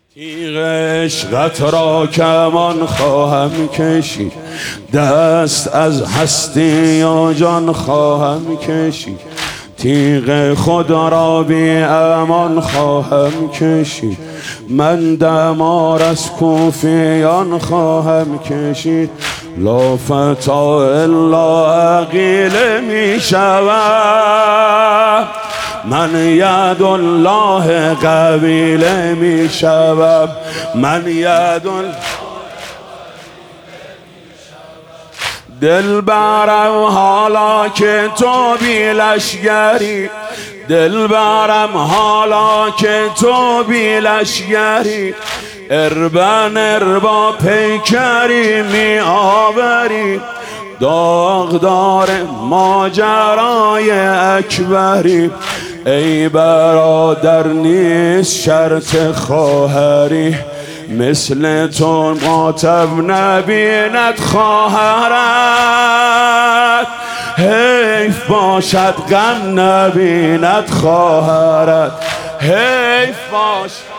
تیغ عشقت را کمان خواهم کشید، دست از هستی یا جان خواهم کشید. تیغ خود را بی امان خواهم کشید، من دمار از کوفیان خواهم کشید. لا فتا الا عقیله می شود، من ید الله قبیله می شود، من ید الله. دل برم حالا که تو بی لشگری، دل برم حالا که تو بی لشگری. اربن اربا پیکری می آوری، داغدار ماجرای اکبری. ای برادر نیست شرط خواهری، مثل تو ماتب نبیند خواهرت. حیف باشد غم نبیند خواهرت، حیف باشد.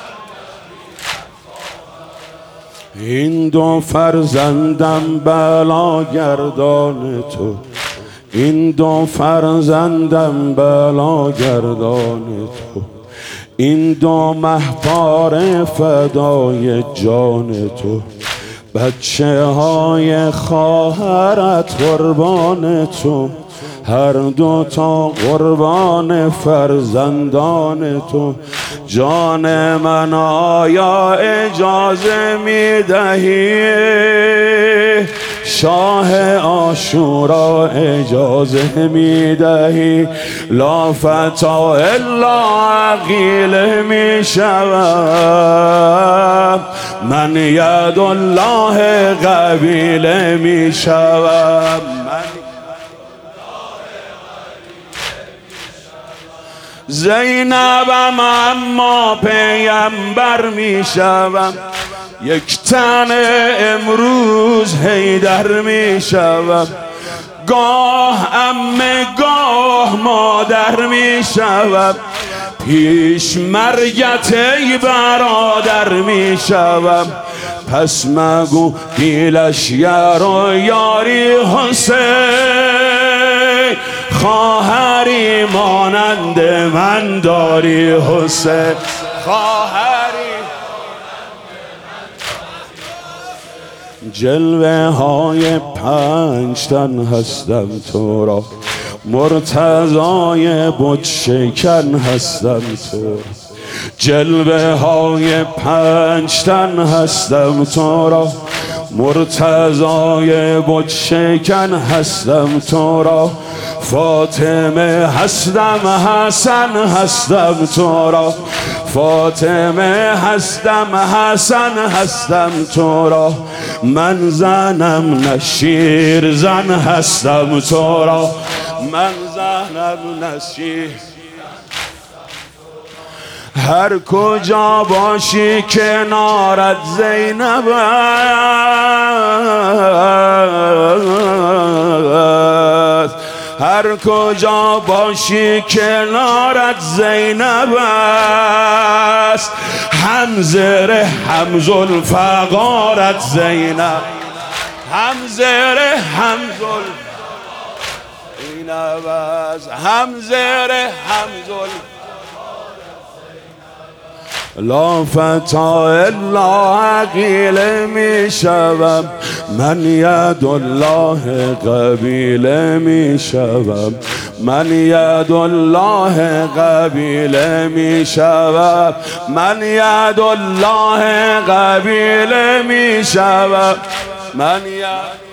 این دو فرزندم بلا گردان تو، این دو فرزندم بلا گردان تو. این دو مهپاره فدای جان تو، بچه های خواهرت قربان تو. هر دو تا قربان فرزندان تو. جان من آیا اجازه می دهی؟ شاه عاشورا اجازه می دهی؟ لا فتا الا عقیله می شود، من ید الله قبیله می شود. زینبم اما پیمبر می شوم، یک تن امروز حیدر می شوم. گاه عمه گاه مادر می شوم، پیش مرگت ای برادر می شوم. پس مگو بی لشگر و یاری حسین، خواهری مانند من داری حسین، خواهری. جلوه های 5 تن هستم تو را، مرتضای بت شکن هستم تو. جلوه های 5 تن هستم تو را، مرتضای بت شکن هستم تو را. فاطمه هستم حسن هستم تو را، فاطمه هستم حسن هستم تو را. من زنم نشیر زن هستم تو را، من زنم نشیر. هر کجا باشی کنارت زینب است، هر کجا باشی کنارت زینب است. هم زره هم ذوالفقارت زینب، هم زره هم زینب است، هم زره هم ذوالفقارت. لا فتا الا عقیله می شوم، من ید الله قبیله می شوم، من ید الله قبیله می شوم، من ید الله قبیله می شوم، من ید